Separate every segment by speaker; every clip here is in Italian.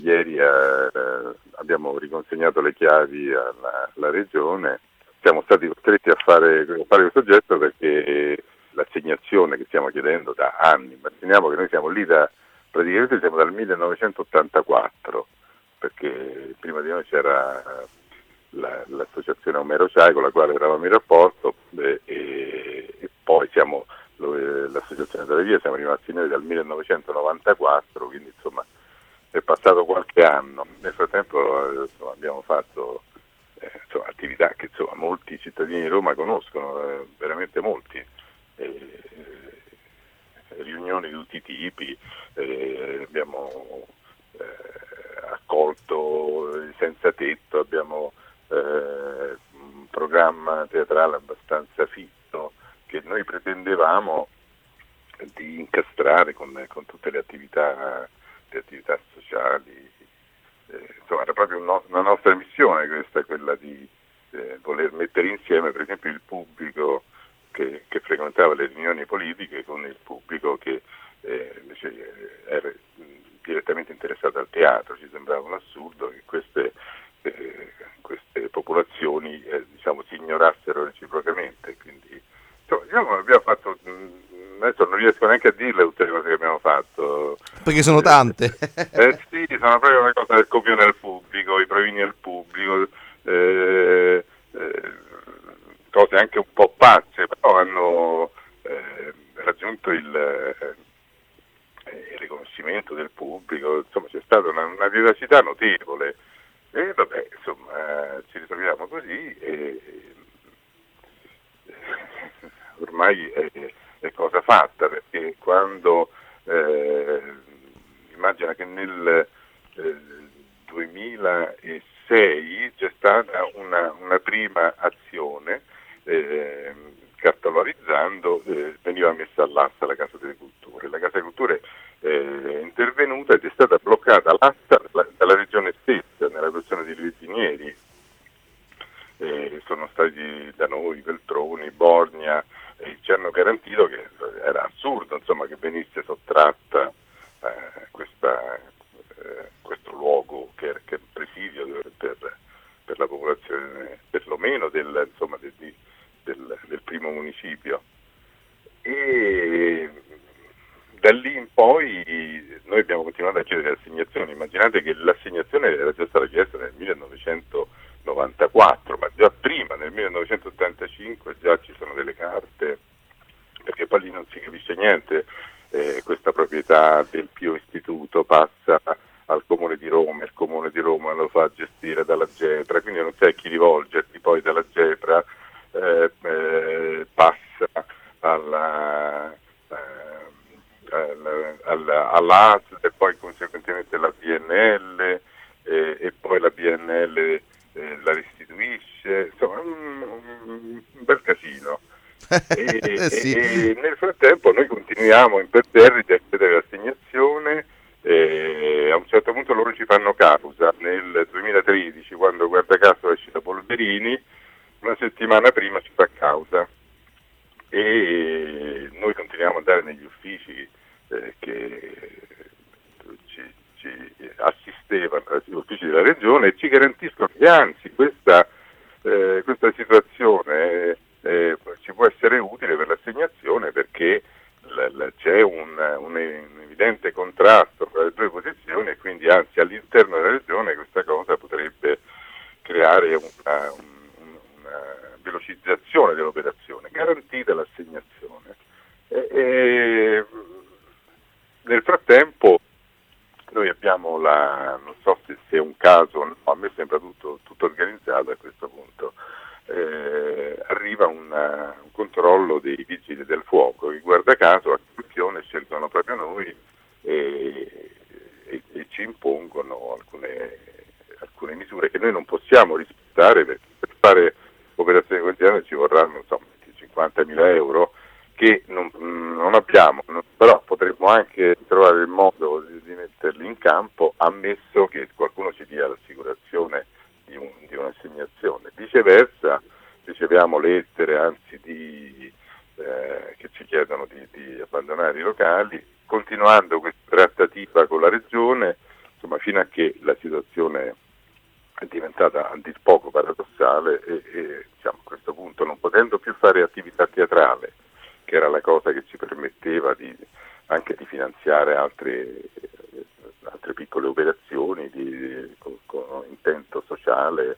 Speaker 1: Ieri abbiamo riconsegnato le chiavi alla Regione, siamo stati costretti a fare questo gesto perché l'assegnazione che stiamo chiedendo da anni, immaginiamo che noi siamo lì praticamente siamo dal 1984, perché prima di noi c'era l'associazione Omero Ciai con la quale eravamo in rapporto e poi l'associazione delle vie siamo rimasti noi dal 1994, quindi insomma è passato qualche anno. Nel frattempo abbiamo fatto attività che molti cittadini di Roma conoscono, veramente molti, riunioni di tutti i tipi, abbiamo accolto i senza tetto, abbiamo un programma teatrale abbastanza fisso che noi pretendevamo di incastrare con tutte le attività sociali. Era proprio una nostra missione questa, quella di voler mettere insieme per esempio il pubblico che frequentava le riunioni politiche con il pubblico che invece era direttamente interessato al teatro. Ci sembrava un assurdo che queste popolazioni si ignorassero reciprocamente. Quindi abbiamo fatto, adesso non riesco neanche a dirle tutte le cose che abbiamo fatto.
Speaker 2: Perché sono tante.
Speaker 1: Sì, sono proprio una cosa del copione al pubblico, i provini al pubblico, cose anche un po' pazze, però hanno raggiunto il riconoscimento del pubblico, insomma c'è stata una vivacità notevole e vabbè, insomma ci ritroviamo così e ormai è cosa fatta, perché quando immagina che nel 2006 c'è stata una prima azione cartolarizzando, veniva messa all'asta la Casa delle Culture. La Casa delle Culture è intervenuta ed è stata bloccata l'asta dalla Regione stessa nella questione di Luigi Nieri. Sono stati da noi Veltroni, Borgna, ci hanno garantito che era assurdo insomma, che venisse sottratta questo luogo che è un presidio per la popolazione perlomeno del primo municipio. E da lì in poi noi abbiamo continuato a chiedere assegnazioni. Immaginate che l'assegnazione era già stata chiesta nel 1994, ma già prima, nel 1985, già ci sono delle carte, perché poi lì non si capisce niente. Questa proprietà del Pio Istituto passa al Comune di Roma, il Comune di Roma lo fa gestire dalla Gepra, quindi non sai a chi rivolgerti, poi dalla Gepra passa all'ASL e poi conseguentemente alla BNL e poi la BNL la restituisce, insomma un bel casino.
Speaker 2: Sì.
Speaker 1: E nel frattempo noi continuiamo imperterriti a chiedere l'assegnazione. A un certo punto loro ci fanno causa nel 2013, quando guarda caso esce da Polverini, una settimana prima ci fa causa e noi continuiamo ad andare negli uffici che ci assistevano, gli uffici della regione, e ci garantiscono che anzi questa situazione ci può essere utile per l'assegnazione, perché c'è un evidente contrasto tra le due posizioni e quindi anzi all'interno della regione questa cosa potrebbe creare una velocizzazione dell'operazione, garantita l'assegnazione. Nel frattempo noi abbiamo non so se è un caso, no, a me sembra tutto organizzato a questo punto. Arriva un controllo dei vigili del fuoco che guarda caso a Campione scelgono proprio noi e ci impongono alcune misure che noi non possiamo rispettare, perché per fare operazioni quotidiane ci vorranno insomma 50.000 euro che non abbiamo, però potremmo anche trovare il modo di metterli in campo, ammesso che qualcuno ci dia l'assicurazione di un'assegnazione. Viceversa riceviamo lettere anzi che ci chiedono di abbandonare i locali. Continuando questa trattativa con la regione insomma, fino a che la situazione è diventata a dir poco paradossale e diciamo, a questo punto, non potendo più fare attività teatrale, che era la cosa che ci permetteva anche di finanziare altre piccole operazioni con intento sociale,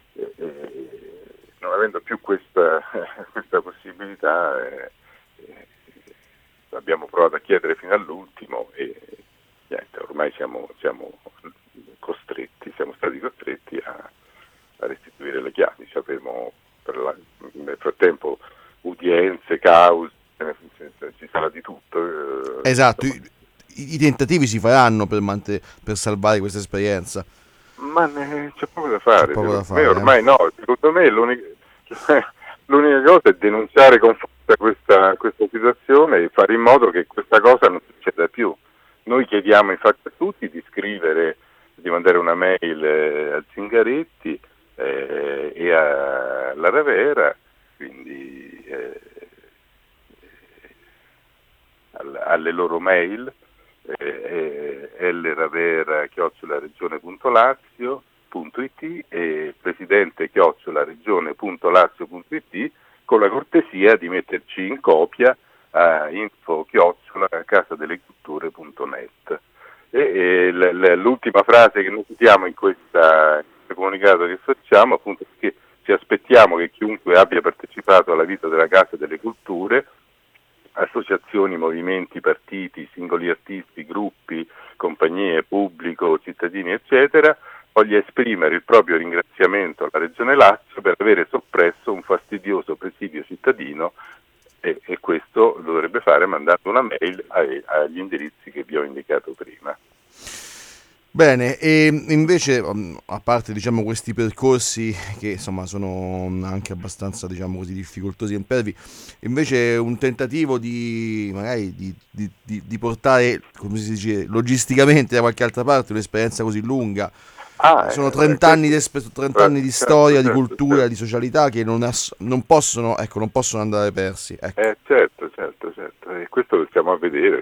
Speaker 1: non avendo più questa possibilità, abbiamo provato a chiedere fino all'ultimo e niente, ormai siamo stati costretti a restituire le chiavi. Nel frattempo udienze, cause, ci sarà di tutto.
Speaker 2: Esatto, i tentativi si faranno per salvare questa esperienza.
Speaker 1: Ma c'è poco da fare,
Speaker 2: Secondo
Speaker 1: me ormai no, secondo me l'unica cosa è denunciare con forza questa situazione e fare in modo che questa cosa non succeda più. Noi chiediamo infatti a tutti di scrivere, di mandare una mail a Zingaretti e alla Ravera, quindi alle loro mail, lravera@regione.lazio.it e presidente@regione.lazio.it, con la cortesia di metterci in copia a info@casadeleculture.net. L'ultima frase che noi citiamo in questo comunicato che facciamo, appunto, è che ci aspettiamo che chiunque abbia partecipato alla vita della Casa delle Culture, associazioni, movimenti, partiti, singoli artisti, gruppi, compagnie, pubblico, cittadini, eccetera, voglia esprimere il proprio ringraziamento alla Regione Lazio per avere soppresso un fastidioso presidio cittadino, e questo lo dovrebbe fare mandando una mail agli indirizzi che vi ho indicato prima.
Speaker 2: Bene, e invece, a parte diciamo questi percorsi che insomma sono anche abbastanza, diciamo così, difficoltosi e impervi, invece un tentativo di magari di portare, come si dice, logisticamente da qualche altra parte un'esperienza così lunga. Sono 30 anni di storia, di cultura, di socialità che non possono andare persi. Ecco.
Speaker 1: Certo, e questo lo stiamo a vedere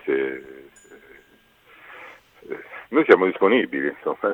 Speaker 1: noi siamo disponibili, insomma.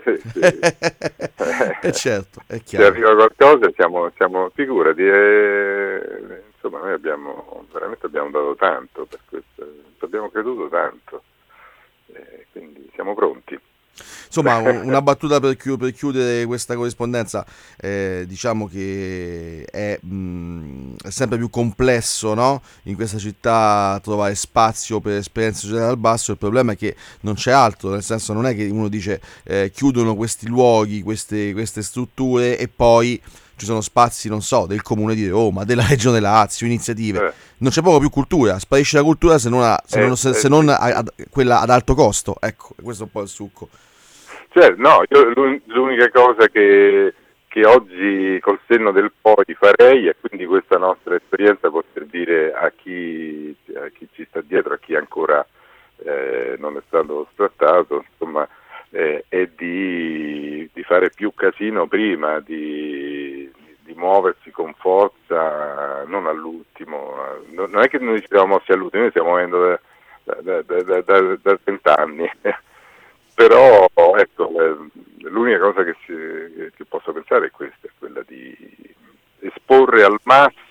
Speaker 2: Certo, è chiaro.
Speaker 1: Se arriva qualcosa siamo figurati, insomma, noi abbiamo dato tanto per questo, abbiamo creduto tanto, quindi siamo pronti.
Speaker 2: Insomma, una battuta per chiudere questa corrispondenza, diciamo che è sempre più complesso, no? In questa città trovare spazio per esperienze sociali dal basso. Il problema è che non c'è altro, nel senso, non è che uno dice chiudono questi luoghi, queste strutture e poi ci sono spazi, non so, del comune di Roma, della regione Lazio, iniziative. Non c'è proprio più cultura, sparisce la cultura se non quella ad alto costo. Ecco, questo è un po' il succo.
Speaker 1: Certo, no, io l'unica cosa che oggi col senno del poi farei, e quindi questa nostra esperienza può servire a chi ci sta dietro, a chi ancora non è stato sfrattato, insomma, è di fare più casino prima, di muoversi con forza, non all'ultimo. Non è che noi ci siamo mossi all'ultimo, noi stiamo muovendo da 20 anni. Però ecco, l'unica cosa che posso pensare è questa, è quella di esporre al massimo